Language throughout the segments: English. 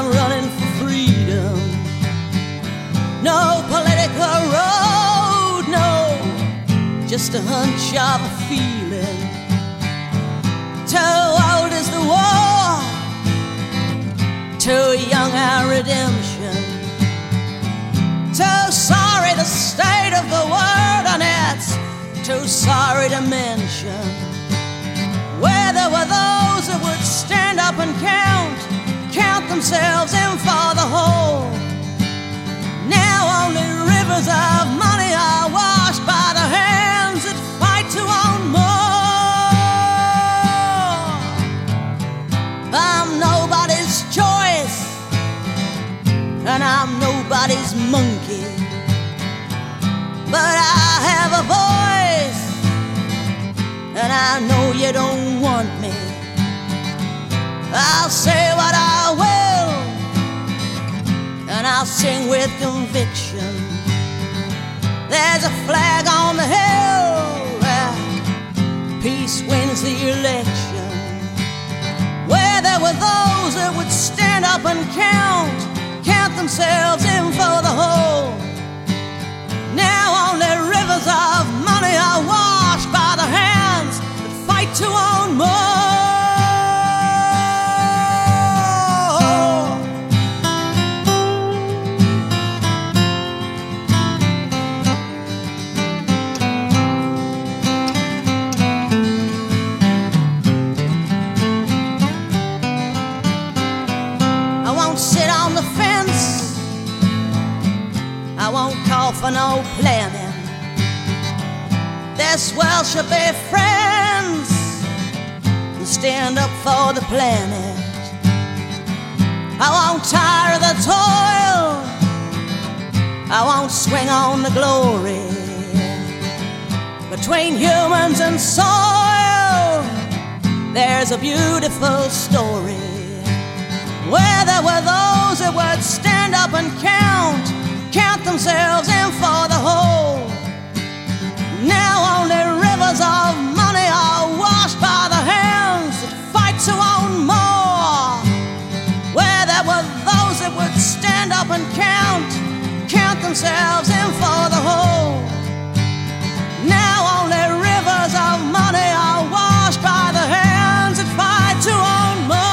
I'm running for freedom. No political road, no, just a hunch of a feeling. Too old is the war, too young our redemption. Too sorry the state of the world, and it's too sorry to mention. Where there were those that would stand up and count themselves in for the whole. Now only rivers of money are washed by the hands that fight to own more. I'm nobody's choice, and I'm nobody's monkey, but I have a voice, and I know you don't want me. I'll say what I will, and I'll sing with conviction. There's a flag on the hill where peace wins the election. Where there were those that would stand up and count themselves in for the whole. Now only rivers of money are washed by the hands that fight to own more. I won't sit on the fence, I won't call for no planning. This world should be friends and stand up for the planet. I won't tire of the toil, I won't swing on the glory. Between humans and soil, there's a beautiful story. Where there were those that would stand up and count themselves in for the whole. Now only rivers of money are washed by the hands that fight to own more. Where there were those that would stand up and count themselves in for the whole. Now only rivers of money are washed by the hands that fight to own more.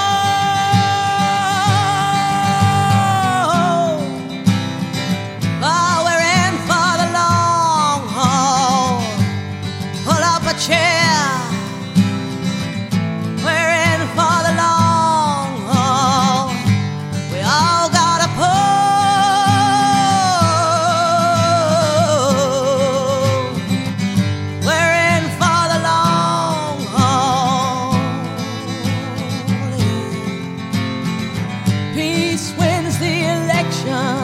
Chair, we're in for the long haul. We all gotta pull. We're in for the long haul. Peace wins the election.